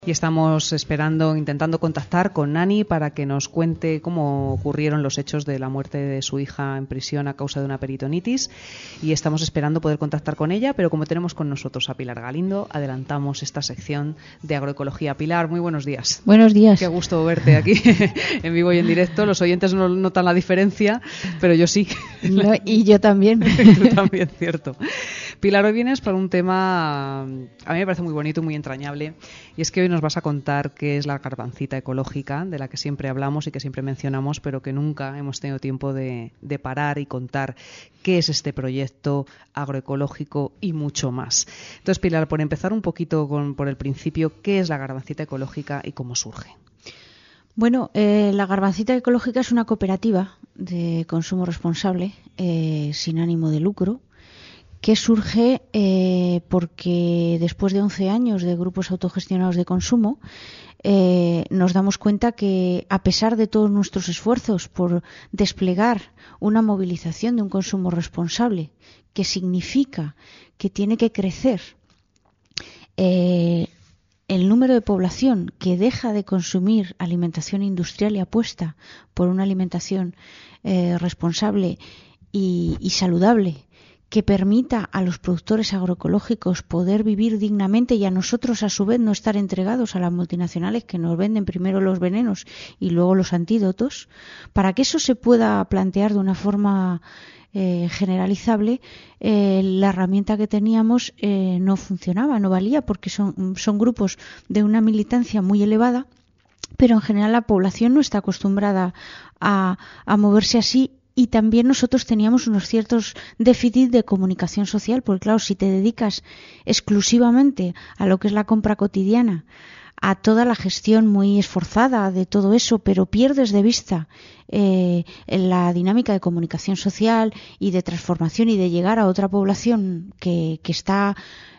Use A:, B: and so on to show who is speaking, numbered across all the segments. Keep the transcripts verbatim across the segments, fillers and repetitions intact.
A: Y estamos esperando, intentando contactar con Nani para que nos cuente cómo ocurrieron los hechos de la muerte de su hija en prisión a causa de una peritonitis. Y estamos esperando poder contactar con ella, pero como tenemos con nosotros a Pilar Galindo, adelantamos esta sección de agroecología. Pilar, muy buenos días.
B: Buenos días.
A: Qué gusto verte aquí en vivo y en directo. Los oyentes no notan la diferencia, pero yo sí.
B: No, y yo también.
A: Tú también, cierto. Pilar, hoy vienes para un tema, a mí me parece muy bonito y muy entrañable, y es que hoy nos vas a contar qué es la garbancita ecológica, de la que siempre hablamos y que siempre mencionamos, pero que nunca hemos tenido tiempo de, de parar y contar qué es este proyecto agroecológico y mucho más. Entonces, Pilar, por empezar un poquito con, por el principio, ¿qué es la garbancita ecológica y cómo surge?
B: Bueno, eh, la garbancita ecológica es una cooperativa de consumo responsable, eh, sin ánimo de lucro, que surge eh, porque después de once años de grupos autogestionados de consumo, eh, nos damos cuenta que a pesar de todos nuestros esfuerzos por desplegar una movilización de un consumo responsable, que significa que tiene que crecer eh, el número de población que deja de consumir alimentación industrial y apuesta por una alimentación eh, responsable y, y saludable, que permita a los productores agroecológicos poder vivir dignamente y a nosotros a su vez no estar entregados a las multinacionales que nos venden primero los venenos y luego los antídotos, para que eso se pueda plantear de una forma eh, generalizable, eh, la herramienta que teníamos eh, no funcionaba, no valía, porque son, son grupos de una militancia muy elevada, pero en general la población no está acostumbrada a, a moverse así. Y también nosotros teníamos unos ciertos déficits de comunicación social, porque claro, si te dedicas exclusivamente a lo que es la compra cotidiana, a toda la gestión muy esforzada de todo eso, pero pierdes de vista eh, la dinámica de comunicación social y de transformación y de llegar a otra población que, que está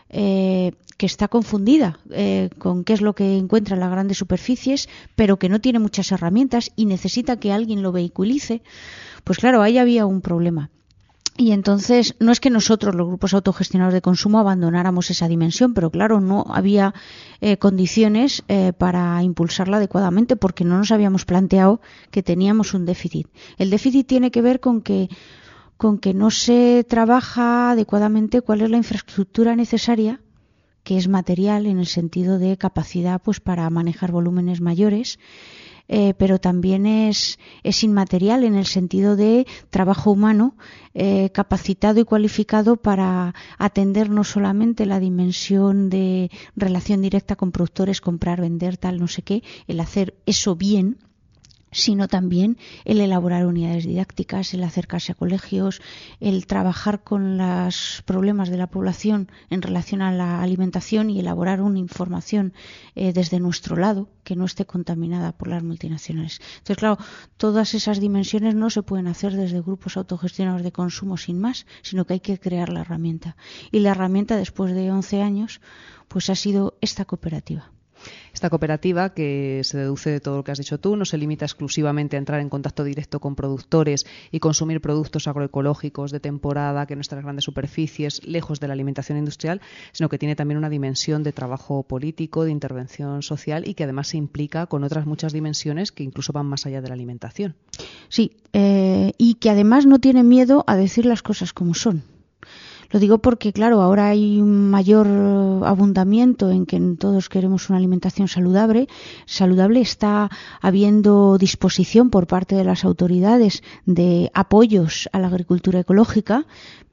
B: eh, que está confundida eh, con qué es lo que encuentra en las grandes superficies, pero que no tiene muchas herramientas y necesita que alguien lo vehiculice, pues claro, ahí había un problema. Y entonces, no es que nosotros, los grupos autogestionados de consumo, abandonáramos esa dimensión, pero claro, no había eh, condiciones eh, para impulsarla adecuadamente, porque no nos habíamos planteado que teníamos un déficit. El déficit tiene que ver con que, con que no se trabaja adecuadamente cuál es la infraestructura necesaria, que es material en el sentido de capacidad pues para manejar volúmenes mayores, Eh, pero también es, es inmaterial en el sentido de trabajo humano eh, capacitado y cualificado para atender no solamente la dimensión de relación directa con productores, comprar, vender, tal, no sé qué, el hacer eso bien, sino también el elaborar unidades didácticas, el acercarse a colegios, el trabajar con los problemas de la población en relación a la alimentación y elaborar una información eh, desde nuestro lado que no esté contaminada por las multinacionales. Entonces, claro, todas esas dimensiones no se pueden hacer desde grupos autogestionados de consumo sin más, sino que hay que crear la herramienta. Y la herramienta, después de once años, pues ha sido esta cooperativa.
A: Esta cooperativa, que se deduce de todo lo que has dicho tú, no se limita exclusivamente a entrar en contacto directo con productores y consumir productos agroecológicos de temporada, que en nuestras grandes superficies, lejos de la alimentación industrial, sino que tiene también una dimensión de trabajo político, de intervención social y que además se implica con otras muchas dimensiones que incluso van más allá de la alimentación.
B: Sí, eh, y que además no tiene miedo a decir las cosas como son. Lo digo porque, claro, ahora hay un mayor abundamiento en que todos queremos una alimentación saludable. Saludable está habiendo disposición por parte de las autoridades de apoyos a la agricultura ecológica,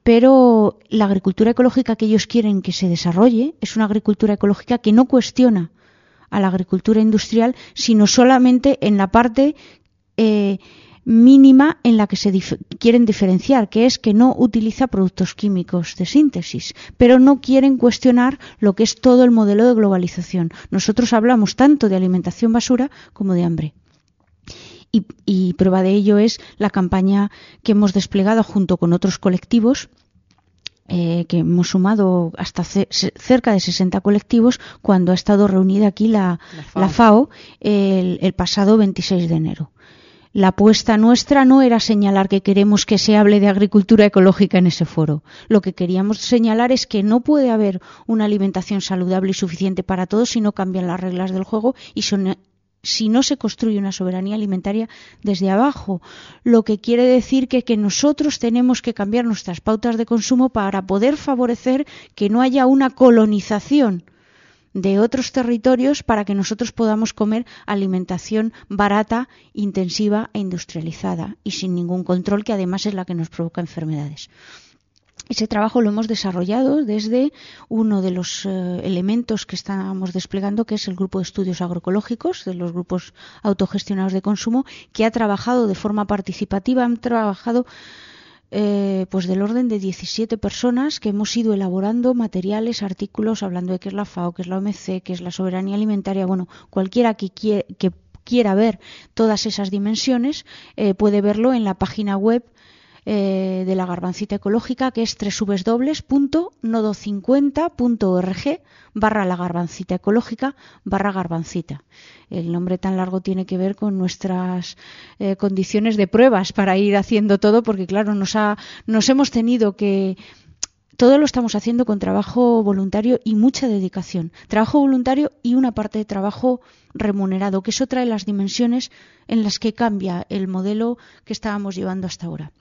B: pero la agricultura ecológica que ellos quieren que se desarrolle es una agricultura ecológica que no cuestiona a la agricultura industrial, sino solamente en la parte eh, mínima en la que se dif- quieren diferenciar, que es que no utiliza productos químicos de síntesis, pero no quieren cuestionar lo que es todo el modelo de globalización. Nosotros hablamos tanto de alimentación basura como de hambre. Y, y prueba de ello es la campaña que hemos desplegado junto con otros colectivos, eh, que hemos sumado hasta ce- cerca de sesenta colectivos cuando ha estado reunida aquí la, la FAO, la FAO el, el pasado veintiséis de enero. La apuesta nuestra no era señalar que queremos que se hable de agricultura ecológica en ese foro. Lo que queríamos señalar es que no puede haber una alimentación saludable y suficiente para todos si no cambian las reglas del juego y son, si no se construye una soberanía alimentaria desde abajo. Lo que quiere decir que, que nosotros tenemos que cambiar nuestras pautas de consumo para poder favorecer que no haya una colonización de otros territorios para que nosotros podamos comer alimentación barata, intensiva e industrializada y sin ningún control, que además es la que nos provoca enfermedades. Ese trabajo lo hemos desarrollado desde uno de los eh, elementos que estamos desplegando, que es el Grupo de Estudios Agroecológicos, de los grupos autogestionados de consumo, que ha trabajado de forma participativa, han trabajado Eh, pues del orden de diecisiete personas que hemos ido elaborando materiales, artículos, hablando de qué es la FAO, qué es la O M C, qué es la soberanía alimentaria. Bueno, cualquiera que, quiera, que quiera ver todas esas dimensiones eh, puede verlo en la página web eh, de la Garbancita Ecológica, que es doble u doble u doble u punto nodo cincuenta punto org barra la Garbancita Ecológica barra Garbancita. El nombre tan largo tiene que ver con nuestras eh, condiciones de pruebas para ir haciendo todo, porque claro, nos, ha, nos hemos tenido que... Todo lo estamos haciendo con trabajo voluntario y mucha dedicación. Trabajo voluntario y una parte de trabajo remunerado, que eso trae las dimensiones en las que cambia el modelo que estábamos llevando hasta ahora.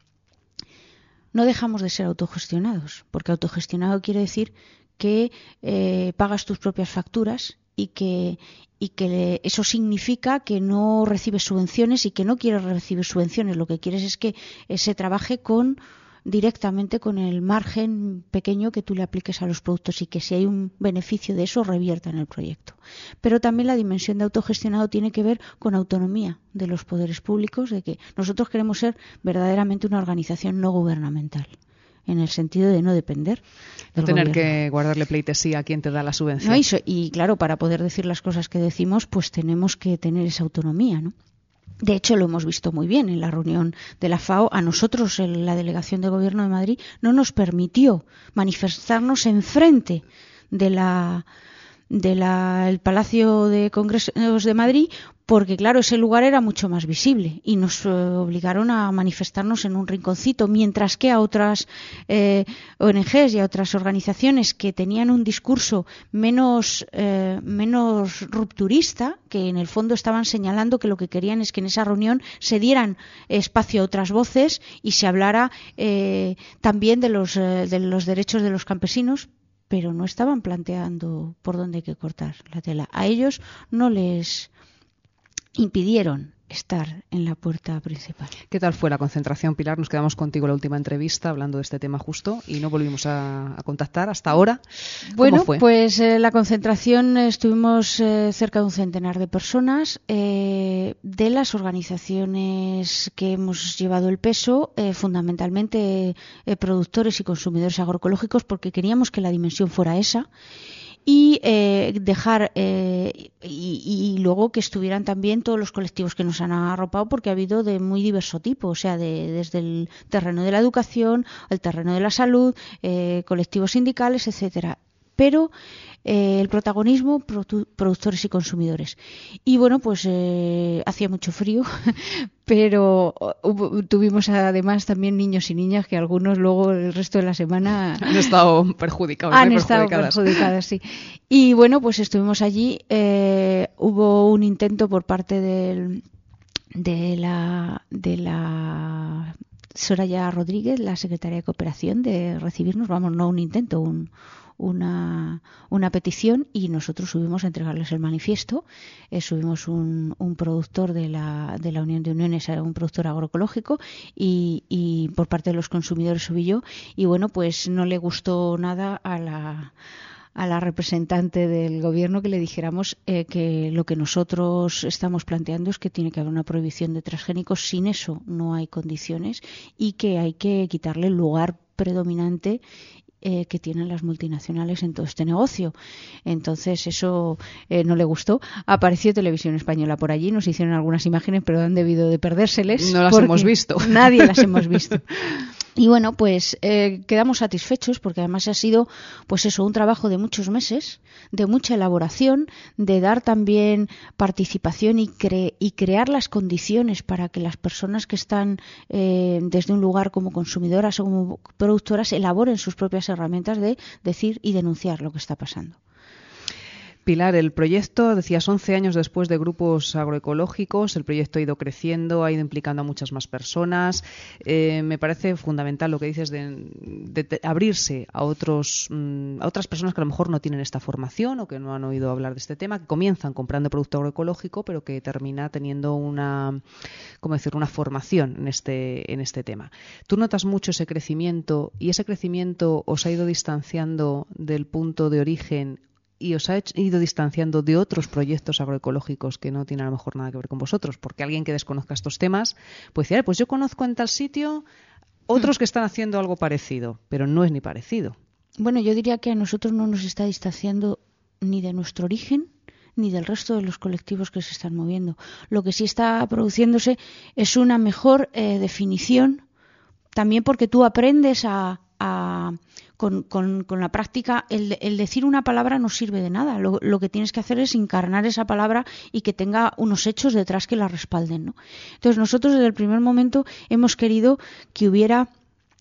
B: No dejamos de ser autogestionados, porque autogestionado quiere decir que eh, pagas tus propias facturas y que, y que eso significa que no recibes subvenciones y que no quieres recibir subvenciones. Lo que quieres es que eh, se trabaje con directamente con el margen pequeño que tú le apliques a los productos y que si hay un beneficio de eso revierta en el proyecto. Pero también la dimensión de autogestionado tiene que ver con autonomía de los poderes públicos, de que nosotros queremos ser verdaderamente una organización no gubernamental, en el sentido de no depender.
A: No tener gobierno. Que guardarle pleitesía a quien te da la subvención.
B: No, y, so, y claro, para poder decir las cosas que decimos, pues tenemos que tener esa autonomía, ¿no? De hecho, lo hemos visto muy bien en la reunión de la FAO. A nosotros, en la Delegación de Gobierno de Madrid, no nos permitió manifestarnos enfrente de la de la, el Palacio de Congresos de Madrid, porque claro, ese lugar era mucho más visible y nos eh, obligaron a manifestarnos en un rinconcito, mientras que a otras eh, O N Ges y a otras organizaciones que tenían un discurso menos, eh, menos rupturista, que en el fondo estaban señalando que lo que querían es que en esa reunión se dieran espacio a otras voces y se hablara eh, también de los, eh, de los derechos de los campesinos, pero no estaban planteando por dónde hay que cortar la tela. A ellos no les impidieron estar en la puerta principal.
A: ¿Qué tal fue la concentración, Pilar? Nos quedamos contigo en la última entrevista hablando de este tema justo y no volvimos a, a contactar hasta ahora. ¿Cómo
B: bueno,
A: fue?
B: pues eh, la concentración estuvimos eh, cerca de un centenar de personas eh, de las organizaciones que hemos llevado el peso, eh, fundamentalmente eh, productores y consumidores agroecológicos, porque queríamos que la dimensión fuera esa. Y eh, dejar eh, y, y luego que estuvieran también todos los colectivos que nos han arropado, porque ha habido de muy diverso tipo, o sea, de, desde el terreno de la educación, el terreno de la salud, eh, colectivos sindicales, etcétera. Pero eh, el protagonismo, produ- productores y consumidores. Y bueno, pues eh, hacía mucho frío, pero hubo, tuvimos además también niños y niñas que algunos luego el resto de la semana
A: han estado perjudicados.
B: Han estado perjudicadas, sí. Y bueno, pues estuvimos allí. Eh, hubo un intento por parte del, de la de la Soraya Rodríguez, la secretaria de Cooperación, de recibirnos, vamos, no un intento, un Una, una petición, y nosotros subimos a entregarles el manifiesto. Eh, subimos un, un productor de la, de la Unión de Uniones, un productor agroecológico, y, y por parte de los consumidores subí yo, y bueno, pues no le gustó nada a la a la representante del gobierno que le dijéramos eh, que lo que nosotros estamos planteando es que tiene que haber una prohibición de transgénicos. Sin eso no hay condiciones, y que hay que quitarle el lugar predominante Eh, que tienen las multinacionales en todo este negocio. Entonces eso eh, no le gustó. Apareció Televisión Española por allí, nos hicieron algunas imágenes, pero han debido de perdérseles.
A: No las hemos visto.
B: Nadie las hemos visto. Y bueno, pues eh, quedamos satisfechos porque además ha sido, pues eso, un trabajo de muchos meses, de mucha elaboración, de dar también participación y, cre- y crear las condiciones para que las personas que están eh, desde un lugar como consumidoras o como productoras elaboren sus propias herramientas de decir y denunciar lo que está pasando.
A: Pilar, el proyecto, decías, once años después de grupos agroecológicos, el proyecto ha ido creciendo, ha ido implicando a muchas más personas. Eh, me parece fundamental lo que dices de, de, de abrirse a otros a otras personas que a lo mejor no tienen esta formación o que no han oído hablar de este tema, que comienzan comprando producto agroecológico, pero que termina teniendo una, ¿cómo decir?, una formación en este, en este tema. ¿Tú notas mucho ese crecimiento y ese crecimiento os ha ido distanciando del punto de origen y os ha ido distanciando de otros proyectos agroecológicos que no tienen a lo mejor nada que ver con vosotros? Porque alguien que desconozca estos temas puede decir, pues yo conozco en tal sitio otros que están haciendo algo parecido, pero no es ni parecido.
B: Bueno, yo diría que a nosotros no nos está distanciando ni de nuestro origen ni del resto de los colectivos que se están moviendo. Lo que sí está produciéndose es una mejor eh, definición, también porque tú aprendes a... a Con, con, con la práctica, el, el decir una palabra no sirve de nada. Lo, lo que tienes que hacer es encarnar esa palabra y que tenga unos hechos detrás que la respalden, ¿no? Entonces, nosotros desde el primer momento hemos querido que hubiera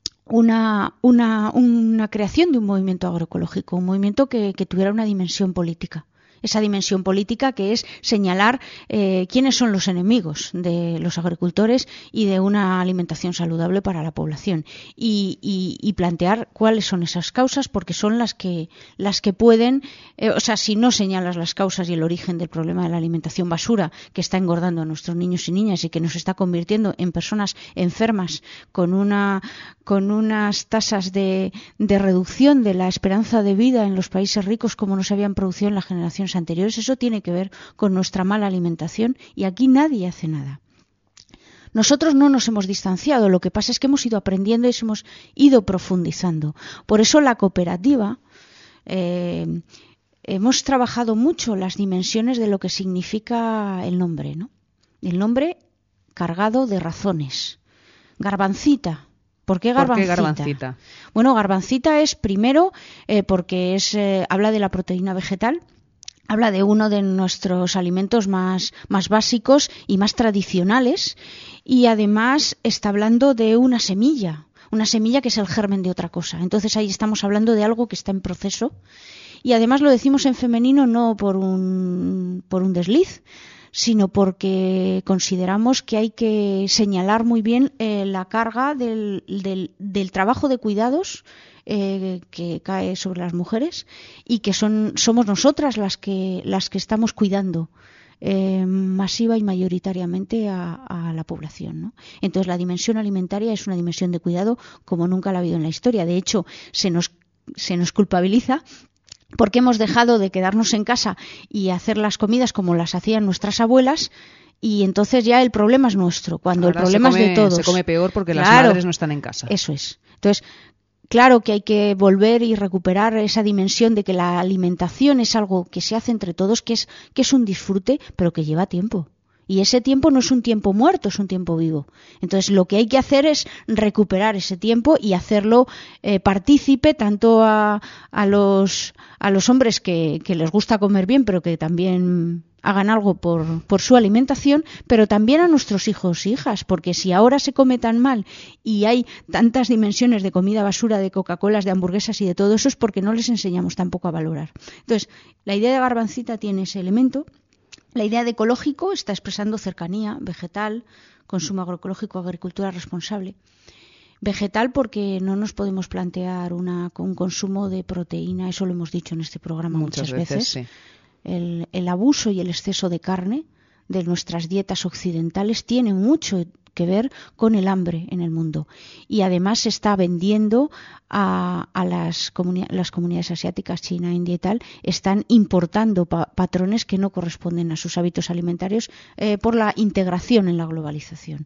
B: una, una, una creación de un movimiento agroecológico, un movimiento que, que tuviera una dimensión política. Esa dimensión política que es señalar eh, quiénes son los enemigos de los agricultores y de una alimentación saludable para la población y, y, y plantear cuáles son esas causas, porque son las que las que pueden, eh, o sea, si no señalas las causas y el origen del problema de la alimentación basura que está engordando a nuestros niños y niñas y que nos está convirtiendo en personas enfermas con una con unas tasas de, de reducción de la esperanza de vida en los países ricos como no se habían producido en la generación anteriores, eso tiene que ver con nuestra mala alimentación y aquí nadie hace nada. Nosotros no nos hemos distanciado, lo que pasa es que hemos ido aprendiendo y hemos ido profundizando. Por eso la cooperativa, eh, hemos trabajado mucho las dimensiones de lo que significa el nombre, ¿no? El nombre cargado de razones. Garbancita. ¿Por qué Garbancita?
A: ¿Por qué Garbancita?
B: Bueno, Garbancita es primero eh, porque es eh, habla de la proteína vegetal. Habla de uno de nuestros alimentos más, más básicos y más tradicionales y además está hablando de una semilla, una semilla que es el germen de otra cosa. Entonces ahí estamos hablando de algo que está en proceso y además lo decimos en femenino no por un, por un desliz, sino porque consideramos que hay que señalar muy bien eh, la carga del, del, del trabajo de cuidados Eh, que cae sobre las mujeres y que son somos nosotras las que las que estamos cuidando eh, masiva y mayoritariamente a, a la población, ¿no? Entonces la dimensión alimentaria es una dimensión de cuidado como nunca la ha habido en la historia. De hecho, se nos se nos culpabiliza porque hemos dejado de quedarnos en casa y hacer las comidas como las hacían nuestras abuelas. Y entonces ya el problema es nuestro, cuando
A: Ahora
B: el problema
A: come,
B: es de todos.
A: Se come peor porque
B: claro,
A: las madres no están en casa.
B: Eso es. Entonces, claro que hay que volver y recuperar esa dimensión de que la alimentación es algo que se hace entre todos, que es, que es un disfrute, pero que lleva tiempo. Y ese tiempo no es un tiempo muerto, es un tiempo vivo. Entonces, lo que hay que hacer es recuperar ese tiempo y hacerlo eh, partícipe tanto a, a, los, a los hombres que, que les gusta comer bien, pero que también hagan algo por, por su alimentación, pero también a nuestros hijos e hijas, porque si ahora se come tan mal y hay tantas dimensiones de comida basura, de Coca-Colas, de hamburguesas y de todo eso, es porque no les enseñamos tampoco a valorar. Entonces, la idea de Garbancita tiene ese elemento. La idea de ecológico está expresando cercanía, vegetal, consumo agroecológico, agricultura responsable. Vegetal porque no nos podemos plantear una, un consumo de proteína, eso lo hemos dicho en este programa muchas, muchas veces. veces. Sí. El, el abuso y el exceso de carne de nuestras dietas occidentales tiene mucho que ver con el hambre en el mundo y además se está vendiendo a, a las, comuni- las comunidades asiáticas, China, India y tal, están importando pa- patrones que no corresponden a sus hábitos alimentarios eh, por la integración en la globalización.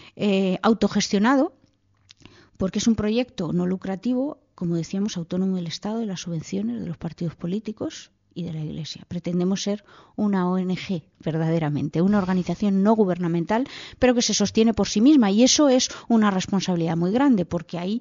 B: Eh, autogestionado porque es un proyecto no lucrativo, como decíamos, autónomo del Estado, de las subvenciones de los partidos políticos y de la Iglesia. Pretendemos ser una O N G, verdaderamente, una organización no gubernamental, pero que se sostiene por sí misma. Y eso es una responsabilidad muy grande, porque ahí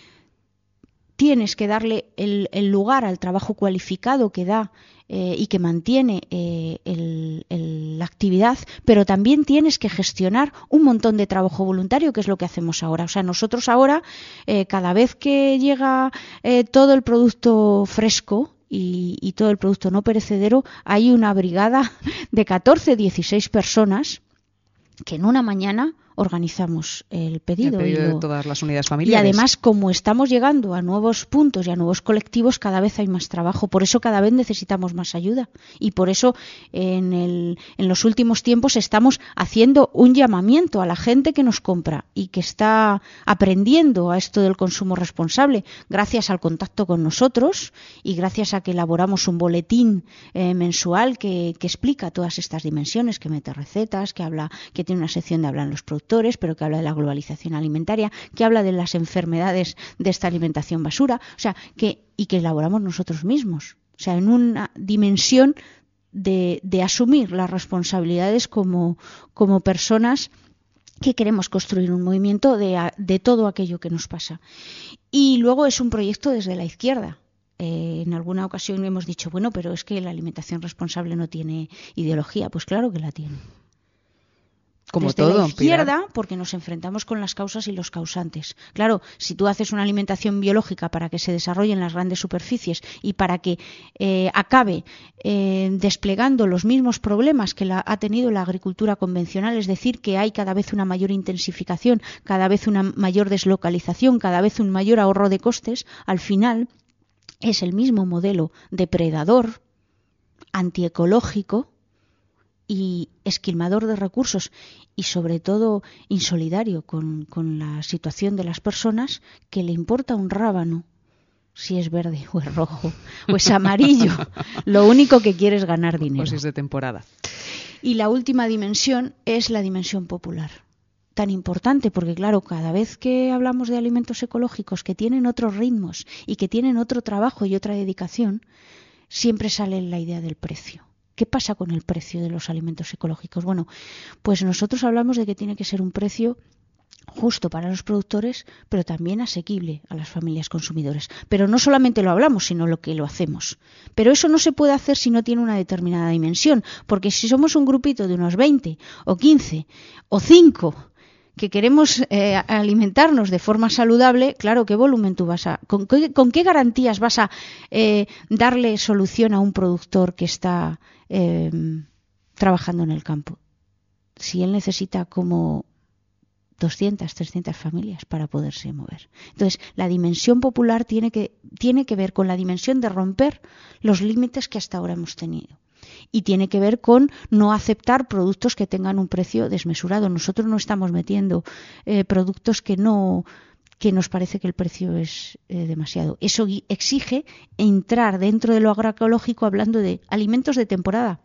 B: tienes que darle el, el lugar al trabajo cualificado que da eh, y que mantiene eh, el, el, la actividad, pero también tienes que gestionar un montón de trabajo voluntario, que es lo que hacemos ahora. O sea, nosotros ahora, eh, cada vez que llega eh, todo el producto fresco y, y todo el producto no perecedero, hay una brigada de catorce, dieciséis personas que en una mañana organizamos el pedido,
A: el pedido
B: y lo,
A: de todas las unidades familiares.
B: Y además, como estamos llegando a nuevos puntos y a nuevos colectivos, cada vez hay más trabajo. Por eso cada vez necesitamos más ayuda. Y por eso en, el, en los últimos tiempos estamos haciendo un llamamiento a la gente que nos compra y que está aprendiendo a esto del consumo responsable, gracias al contacto con nosotros y gracias a que elaboramos un boletín eh, mensual que, que explica todas estas dimensiones, que mete recetas, que habla, que tiene una sección de hablar en los productos, pero que habla de la globalización alimentaria, que habla de las enfermedades de esta alimentación basura, o sea, que y que elaboramos nosotros mismos, o sea, en una dimensión de, de asumir las responsabilidades como, como personas que queremos construir un movimiento de, de todo aquello que nos pasa. Y luego es un proyecto desde la izquierda. Eh, en alguna ocasión hemos dicho, bueno, pero es que la alimentación responsable no tiene ideología. Pues claro que la tiene.
A: Como
B: desde
A: todo,
B: la izquierda,
A: Pilar.
B: Porque nos enfrentamos con las causas y los causantes. Claro, si tú haces una alimentación biológica para que se desarrollen las grandes superficies y para que eh, acabe eh, desplegando los mismos problemas que la, ha tenido la agricultura convencional, es decir, que hay cada vez una mayor intensificación, cada vez una mayor deslocalización, cada vez un mayor ahorro de costes, al final es el mismo modelo depredador, antiecológico y esquilmador de recursos y sobre todo insolidario con, con la situación de las personas, que le importa un rábano si es verde o es rojo o es amarillo. Lo único que quiere es ganar dinero.
A: O si es de temporada.
B: Y la última dimensión es la dimensión popular. Tan importante porque, claro, cada vez que hablamos de alimentos ecológicos que tienen otros ritmos y que tienen otro trabajo y otra dedicación, siempre sale la idea del precio. ¿Qué pasa con el precio de los alimentos ecológicos? Bueno, pues nosotros hablamos de que tiene que ser un precio justo para los productores, pero también asequible a las familias consumidoras. Pero no solamente lo hablamos, sino lo que lo hacemos. Pero eso no se puede hacer si no tiene una determinada dimensión, porque si somos un grupito de unos veinte o quince o cinco que queremos eh, alimentarnos de forma saludable, claro, ¿qué volumen tú vas a... ¿Con qué, con qué garantías vas a eh, darle solución a un productor que está eh, trabajando en el campo? Si él necesita como doscientas, trescientas familias para poderse mover. Entonces, la dimensión popular tiene que, tiene que ver con la dimensión de romper los límites que hasta ahora hemos tenido. Y tiene que ver con no aceptar productos que tengan un precio desmesurado. Nosotros no estamos metiendo eh, productos que no que nos parece que el precio es eh, demasiado. Eso exige entrar dentro de lo agroecológico hablando de alimentos de temporada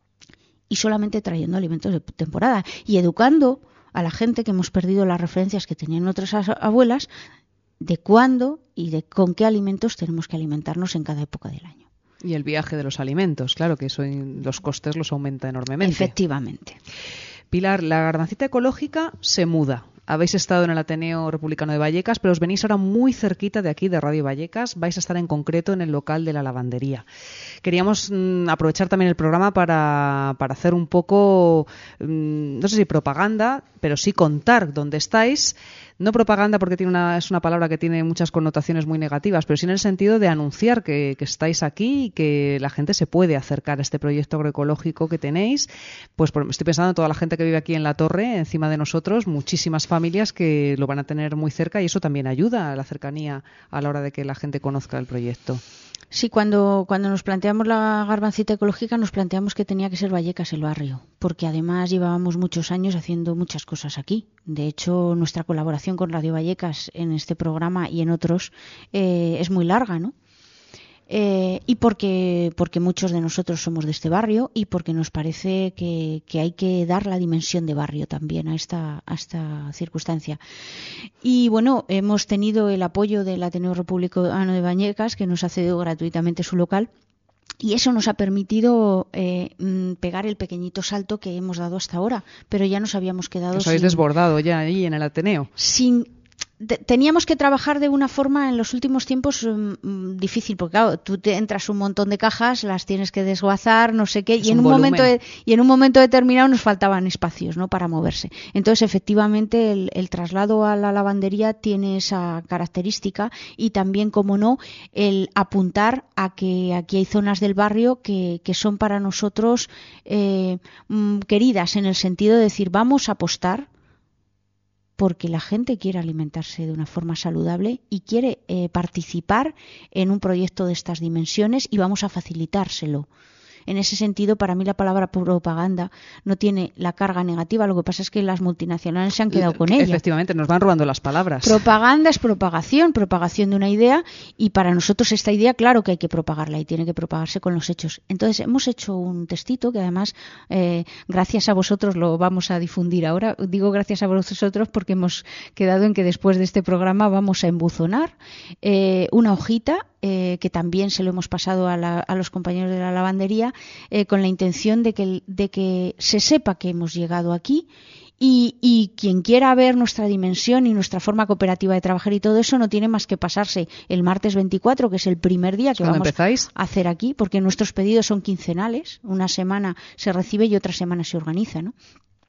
B: y solamente trayendo alimentos de temporada y educando a la gente, que hemos perdido las referencias que tenían otras abuelas, de cuándo y de con qué alimentos tenemos que alimentarnos en cada época del año.
A: Y el viaje de los alimentos, claro, que eso los costes los aumenta enormemente.
B: Efectivamente.
A: Pilar, la garbancita ecológica se muda. Habéis estado en el Ateneo Republicano de Vallecas, pero os venís ahora muy cerquita de aquí, de Radio Vallecas. Vais a estar en concreto en el local de la lavandería. Queríamos mmm, aprovechar también el programa para, para hacer un poco, mmm, no sé si propaganda, pero sí contar dónde estáis. No propaganda porque tiene una, es una palabra que tiene muchas connotaciones muy negativas, pero sí en el sentido de anunciar que, que estáis aquí y que la gente se puede acercar a este proyecto agroecológico que tenéis. Pues por, estoy pensando en toda la gente que vive aquí en la torre, encima de nosotros, muchísimas familias que lo van a tener muy cerca y eso también ayuda a la cercanía a la hora de que la gente conozca el proyecto.
B: Sí, cuando, cuando nos planteamos la garbancita ecológica nos planteamos que tenía que ser Vallecas el barrio, porque además llevábamos muchos años haciendo muchas cosas aquí. De hecho, nuestra colaboración con Radio Vallecas en este programa y en otros eh, es muy larga, ¿no? Eh, y porque, porque muchos de nosotros somos de este barrio y porque nos parece que, que hay que dar la dimensión de barrio también a esta, a esta circunstancia. Y bueno, hemos tenido el apoyo del Ateneo Republicano de Vallecas, que nos ha cedido gratuitamente su local. Y eso nos ha permitido eh, pegar el pequeñito salto que hemos dado hasta ahora, pero ya nos habíamos quedado
A: Os habéis
B: sin,
A: desbordado ya ahí en el Ateneo.
B: Sin, te, teníamos que trabajar de una forma en los últimos tiempos um, difícil, porque claro, tú te entras un montón de cajas, las tienes que desguazar, no sé qué,
A: es
B: y en
A: un
B: un
A: volumen.
B: momento de, y en un momento determinado nos faltaban espacios, ¿no?, para moverse. Entonces, efectivamente, el, el traslado a la lavandería tiene esa característica y también, como no, el apuntar a que aquí hay zonas del barrio que, que son para nosotros eh, mm, queridas, en el sentido de decir, vamos a apostar porque la gente quiere alimentarse de una forma saludable y quiere eh, participar en un proyecto de estas dimensiones y vamos a facilitárselo. En ese sentido, para mí la palabra propaganda no tiene la carga negativa, lo que pasa es que las multinacionales se han quedado con ella.
A: Efectivamente, nos van robando las palabras.
B: Propaganda es propagación, propagación de una idea, y para nosotros esta idea, claro que hay que propagarla y tiene que propagarse con los hechos. Entonces, hemos hecho un textito que además, eh, gracias a vosotros lo vamos a difundir ahora. Digo gracias a vosotros porque hemos quedado en que después de este programa vamos a embuzonar eh, una hojita Eh, que también se lo hemos pasado a, la, a los compañeros de la lavandería, eh, con la intención de que, de que se sepa que hemos llegado aquí y, y quien quiera ver nuestra dimensión y nuestra forma cooperativa de trabajar y todo eso no tiene más que pasarse el martes veinticuatro, que es el primer día que vamos
A: empezáis?
B: a hacer aquí, porque nuestros pedidos son quincenales, una semana se recibe y otra semana se organiza, ¿no?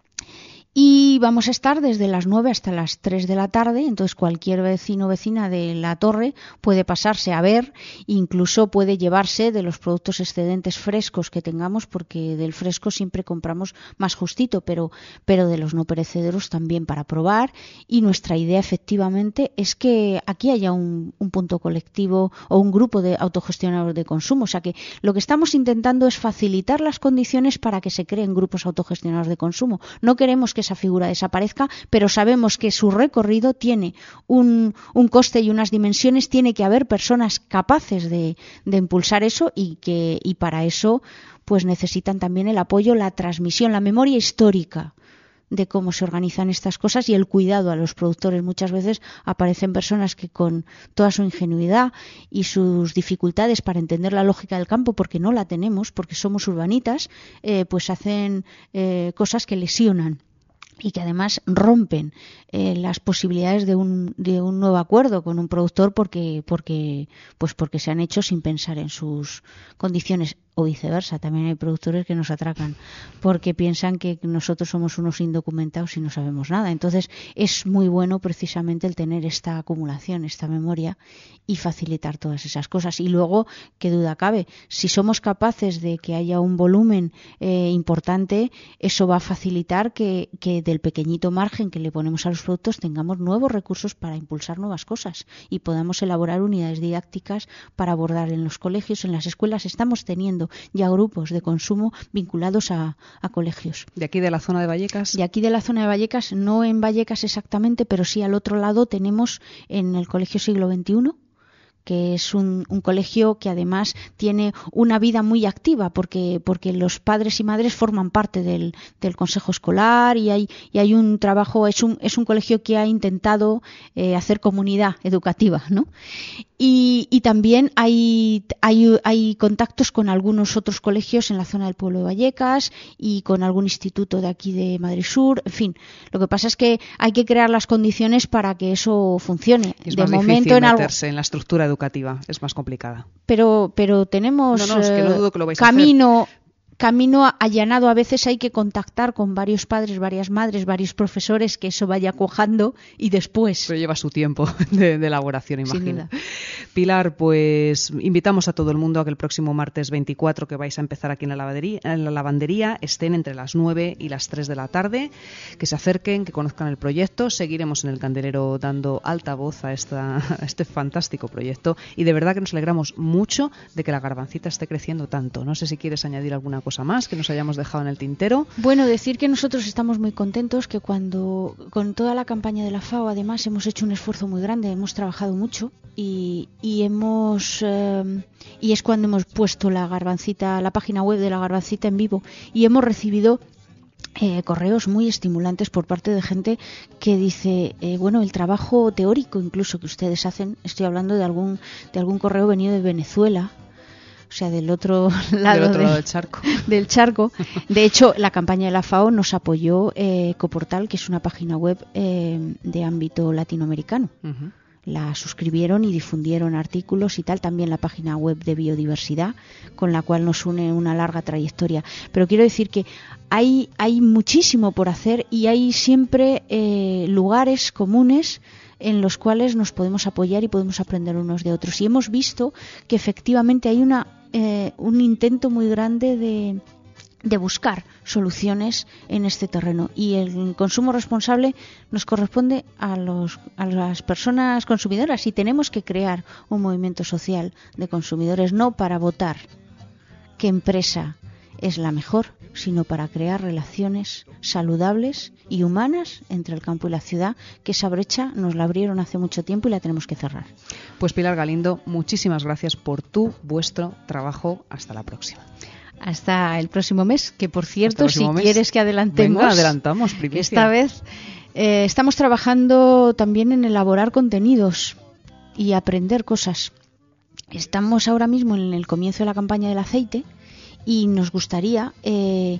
B: Y vamos a estar desde las nueve hasta las tres de la tarde, entonces cualquier vecino o vecina de la torre puede pasarse a ver, incluso puede llevarse de los productos excedentes frescos que tengamos, porque del fresco siempre compramos más justito, pero, pero de los no perecederos también para probar. Y nuestra idea efectivamente es que aquí haya un, un punto colectivo o un grupo de autogestionadores de consumo, o sea que lo que estamos intentando es facilitar las condiciones para que se creen grupos autogestionados de consumo. No queremos que esa figura desaparezca, pero sabemos que su recorrido tiene un, un coste y unas dimensiones, tiene que haber personas capaces de, de impulsar eso y que y para eso pues necesitan también el apoyo, la transmisión, la memoria histórica de cómo se organizan estas cosas y el cuidado a los productores. Muchas veces aparecen personas que con toda su ingenuidad y sus dificultades para entender la lógica del campo, porque no la tenemos, porque somos urbanitas, eh, pues hacen eh, cosas que lesionan y que además rompen eh, las posibilidades de un, de un nuevo acuerdo con un productor porque, porque, pues porque se han hecho sin pensar en sus condiciones. O viceversa, también hay productores que nos atracan porque piensan que nosotros somos unos indocumentados y no sabemos nada. Entonces es muy bueno precisamente el tener esta acumulación, esta memoria y facilitar todas esas cosas. Y luego, qué duda cabe, si somos capaces de que haya un volumen eh, importante, eso va a facilitar que, que del pequeñito margen que le ponemos a los productos tengamos nuevos recursos para impulsar nuevas cosas y podamos elaborar unidades didácticas para abordar en los colegios, en las escuelas. Estamos teniendo ya grupos de consumo vinculados a, a colegios.
A: ¿De aquí de la zona de Vallecas?
B: De aquí de la zona de Vallecas, no en Vallecas exactamente, pero sí al otro lado tenemos en el Colegio Siglo veintiuno, que es un, un colegio que además tiene una vida muy activa porque porque los padres y madres forman parte del, del consejo escolar y hay y hay un trabajo, es un es un colegio que ha intentado eh, hacer comunidad educativa, ¿no? Y, y también hay, hay hay contactos con algunos otros colegios en la zona del pueblo de Vallecas y con algún instituto de aquí de Madrid Sur. En fin, lo que pasa es que hay que crear las condiciones para que eso funcione.
A: Es
B: de
A: más
B: momento
A: difícil
B: en algo,
A: meterse en la estructura educativa, es más complicada.
B: Pero pero tenemos
A: no, no, es que no dudo que lo vais a
B: camino hacer. Camino allanado. A veces hay que contactar con varios padres, varias madres, varios profesores, que eso vaya cuajando y después.
A: Pero lleva su tiempo de, de elaboración, imagino.
B: Sin duda.
A: Pilar, pues invitamos a todo el mundo a que el próximo martes veinticuatro, que vais a empezar aquí en la lavandería, en la lavandería, estén entre las nueve y las tres de la tarde, que se acerquen, que conozcan el proyecto. Seguiremos en el Candelero dando alta voz a, esta, a este fantástico proyecto y de verdad que nos alegramos mucho de que la Garbancita esté creciendo tanto. No sé si quieres añadir alguna cosa más que nos hayamos dejado en el tintero.
B: Bueno, decir que nosotros estamos muy contentos, que cuando con toda la campaña de la FAO además hemos hecho un esfuerzo muy grande, hemos trabajado mucho y, y hemos eh, y es cuando hemos puesto la Garbancita, la página web de la Garbancita en vivo y hemos recibido Eh, correos muy estimulantes por parte de gente que dice, eh, bueno, el trabajo teórico incluso que ustedes hacen, estoy hablando de algún de algún correo venido de Venezuela, o sea, del otro lado,
A: del, otro
B: del,
A: lado del charco.
B: del charco. De hecho, la campaña de la FAO nos apoyó eh, Ecoportal, que es una página web eh, de ámbito latinoamericano. Uh-huh. La suscribieron y difundieron artículos y tal, también la página web de biodiversidad, con la cual nos une una larga trayectoria. Pero quiero decir que hay, hay muchísimo por hacer y hay siempre eh, lugares comunes en los cuales nos podemos apoyar y podemos aprender unos de otros. Y hemos visto que efectivamente hay una eh, un intento muy grande de de buscar soluciones en este terreno, y el consumo responsable nos corresponde a los a las personas consumidoras, y tenemos que crear un movimiento social de consumidores, no para votar qué empresa es la mejor, sino para crear relaciones saludables y humanas entre el campo y la ciudad, que esa brecha nos la abrieron hace mucho tiempo y la tenemos que cerrar.
A: Pues Pilar Galindo, muchísimas gracias por tu, vuestro trabajo. Hasta la próxima.
B: Hasta el próximo mes, que por cierto, si
A: mes.
B: quieres que adelantemos,
A: Venga, adelantamos, primicia.
B: Esta vez eh, estamos trabajando también en elaborar contenidos y aprender cosas. Estamos ahora mismo en el comienzo de la campaña del aceite y nos gustaría eh,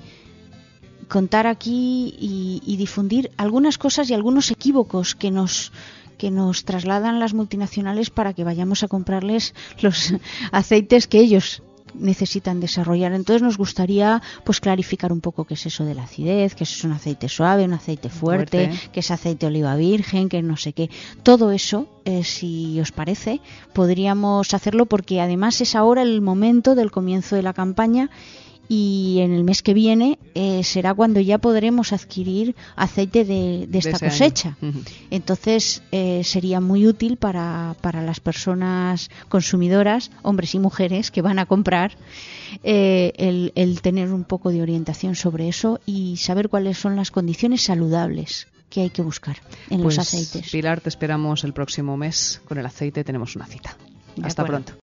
B: contar aquí y, y difundir algunas cosas y algunos equívocos que nos que nos trasladan las multinacionales para que vayamos a comprarles los aceites que ellos necesitan desarrollar. Entonces nos gustaría pues clarificar un poco qué es eso de la acidez, qué es un aceite suave, un aceite fuerte, fuerte. qué es aceite de oliva virgen, qué no sé qué. Todo eso, eh, si os parece, podríamos hacerlo, porque además es ahora el momento del comienzo de la campaña, y en el mes que viene eh, será cuando ya podremos adquirir aceite de, de esta de cosecha. Uh-huh. Entonces eh, sería muy útil para, para las personas consumidoras, hombres y mujeres, que van a comprar, eh, el, el tener un poco de orientación sobre eso y saber cuáles son las condiciones saludables que hay que buscar en
A: pues,
B: los aceites.
A: Pilar, te esperamos el próximo mes con el aceite. Tenemos una cita. Hasta pronto.